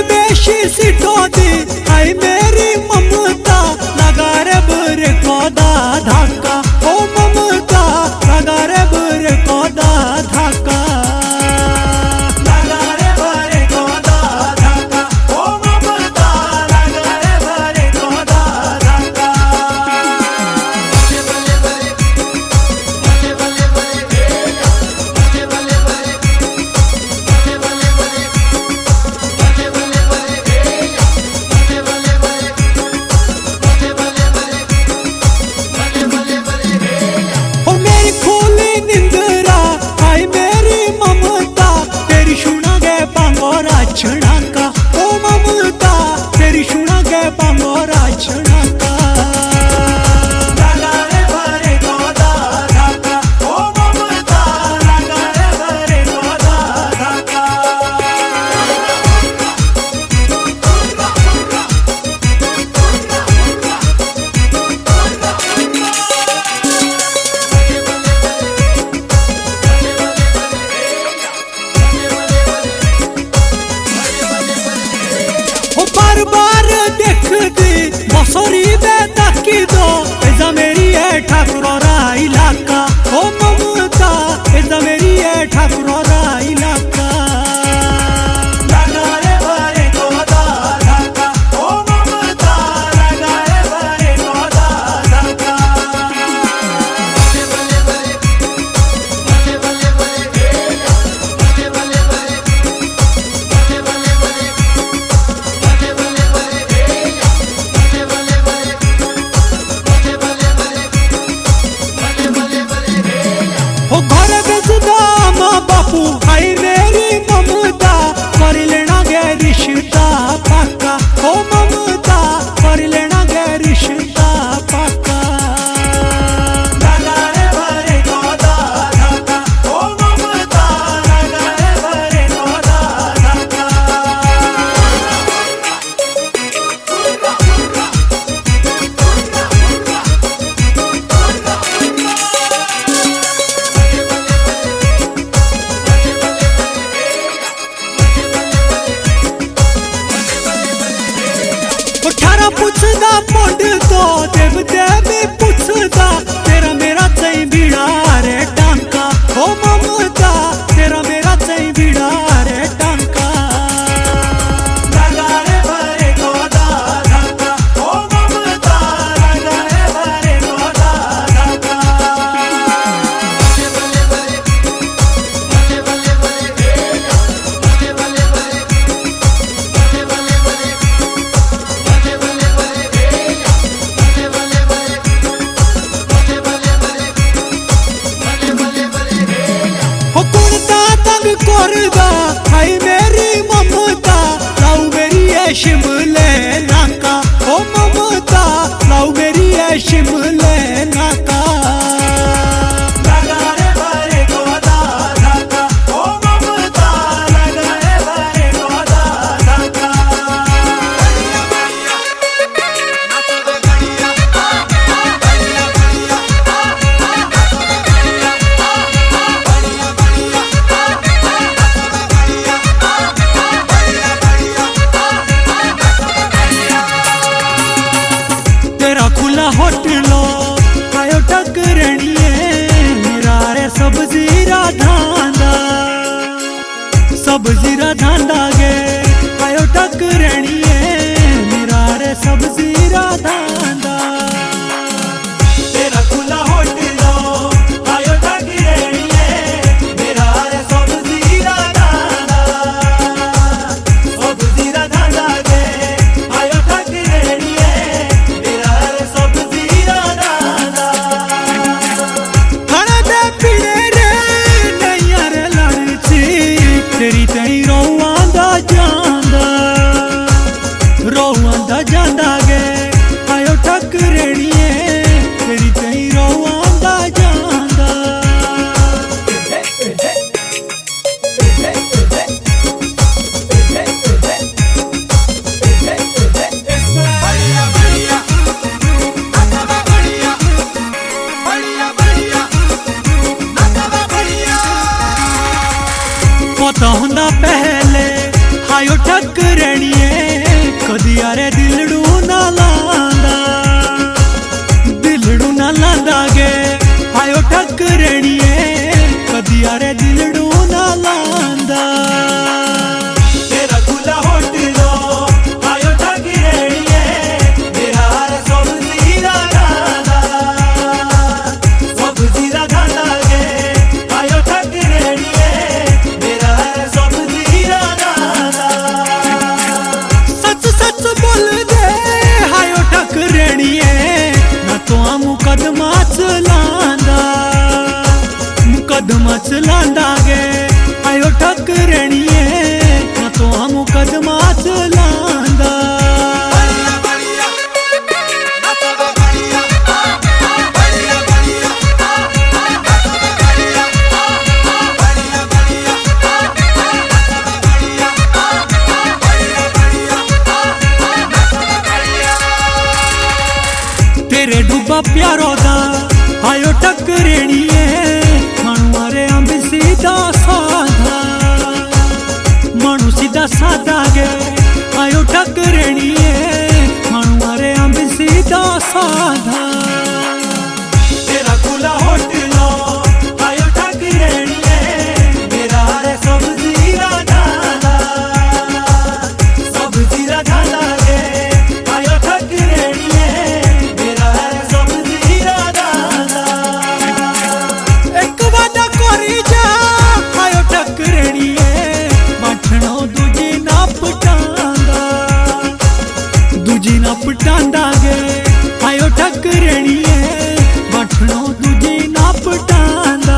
बेशी सिटो दी हाय मेरी ममता लगा रे बुरे कोदा धक्का ओ ममता लगा रे बुरे कोदा धक्का लगा रे बुरे कोदा धक्का ओ ममता लगा रे बुरे कोदा धक्का छड़ा का ओ ममता तेरी सुना गए बांगोरा छड़ा का लगा रे भरे कोदा धक्का ओ ममता लगा रे भरे कोदा धक्का बार बार देख दी बसोरी दे ताकि दो ऐसा मेरी है ठाकुरोरा इलाका ओ ममता ऐसा मेरी है ठाकुरोरा इलाका लगा रे भरे कोदा धक्का ओ ममता लगा रे भरे कोदा धक्का घर बेचदा माँ बापू हाय मेरी ममता कर लेना गे रिश्ता पक्का ओ ममता कर लेना गे रिश्ता पक्का लगा रे भरे कोदा धक्का ओ ममता लगा रे भरे कोदा धक्का पुछदा मुंड तो देव देवी पुछदा तेरा मेरा सही बिड़ा रे टांका ओ ममता तेरा मेरा सही बिड़ा रे टांका लगा रे भरे कोदा धक्का ओ ममता लगा रे भरे कोदा धक्का करदा हाय मेरी ममता लाऊ मेरी है शिमले नाका ओ ममता लाऊ मेरी है शिमले नाका लगा रे भरे कोदा धक्का ओ ममता लगा रे भरे कोदा धक्का तेरा खुला होटलो आयो टकरनिए मेरा रे सब्जी रा धांधा गे आयो टकरनिए मेरा रे सब्जी रा धांधा तेरा खुला होटलो आयो टकरनिए मेरा रे सब्जी रा धांधा गे आयो टकरनिए तेरी तई रोआंदा जांदा गे आयो ठकरनिए तेरी तई रोआंदा जांदा पता हुंदा पहले आयो ठक रैणिए कदी यारे दिलड़ू ना लांदा, दिलड़ू ना लांदा गे आयो ठक रैणिए कदी यारे दिलड़ू ना लांदा। तेरा खुला होटलो आयो ठक रैणिए मेरा हार सब जीरा गांदा, सब जीरा गांदा गे आयो ठक रैणिए मेरा हार सब जीरा गांदा। सच सच बोल दे आयो ठक रैणिए ना तो आ मुकदमा चलांदा, मुकदमा चलांदा गे आयो ठक रैणिए ना तो आ मुकदमा चलांदा। तेरे डूबा प्यारो दा आयो ठक रैणिए मारे अंब सीधा साधा, मानू सीधा साधा गे आयो ठक रैणिए मारे अंब सीधा साधा। तेरा खुला होटलो आयो ठक रैणिए मेरा रे सब जीरा गांदा, सब जीरा गांदा गे आयो ठक रैणिए मेरा रे सब जीरा गांदा। एक वादा करी जा आयो ठक रैणिए मठनो दूजी ना पटांदा, दूजी ना पटांदा गे आयो ठक रैणिए मठनो दूजी ना पटांदा।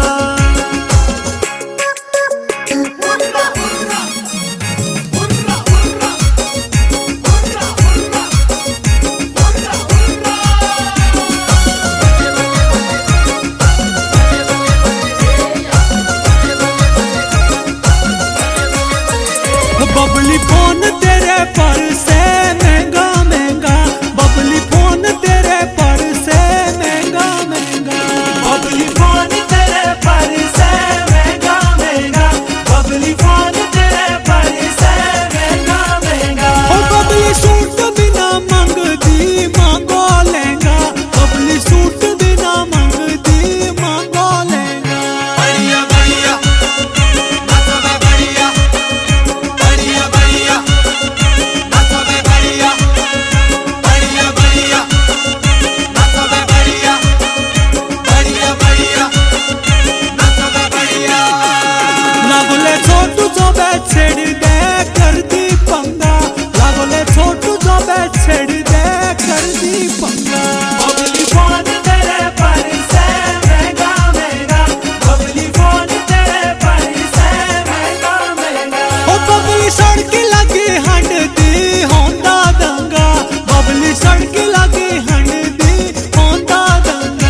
बबली फोन तेरे पर से महंगा महंगा, बबली फोन तेरे पर से महंगा महंगा, बबली फोन तेरे पर से महंगा महंगा, बबली फोन तेरे पर से महंगा महंगा। ओ बबली सूट बिना मंगदी मांगो लेंगा, बबली सूट बिना मंगदी मांगो लेंगा। बढ़िया बढ़िया बढ़िया बढ़िया बढ़िया बढ़िया बढ़िया बढ़िया बढ़िया बढ़िया बढ़िया बढ़िया। लागले छोटू जो बैठ छेड़ दे कर दी पंगा, लागले छोटू जो बैठ छेड़ दे कर दी पंगा। बबली फोन तेरे पर से महंगा महंगा, बबली फोन तेरे पर से महंगा महंगा। ओ बबली सड़क लगी हंडदी होंदा दंगा, बबली सड़क लगी हंडदी होंदा दंगा।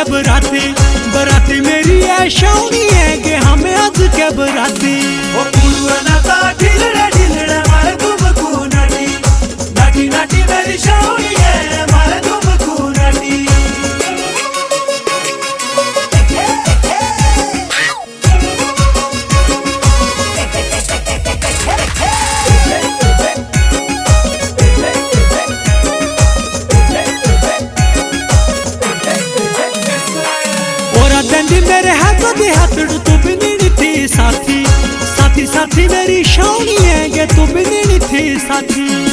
के बराती बराती मेरी है शावनी है कि हमें आज के बराती ओ पुरना ता ढिलड़ा ढिलड़ा मारे तुम को नाटी नाटी नाटी मेरी शावनी है मारे तुम को नाटी दंडी मेरे हाथों दे हाथड़ू तू भी नहीं थी साथी साथी साथी मेरी शावनी है कि तू भी नहीं थी साथी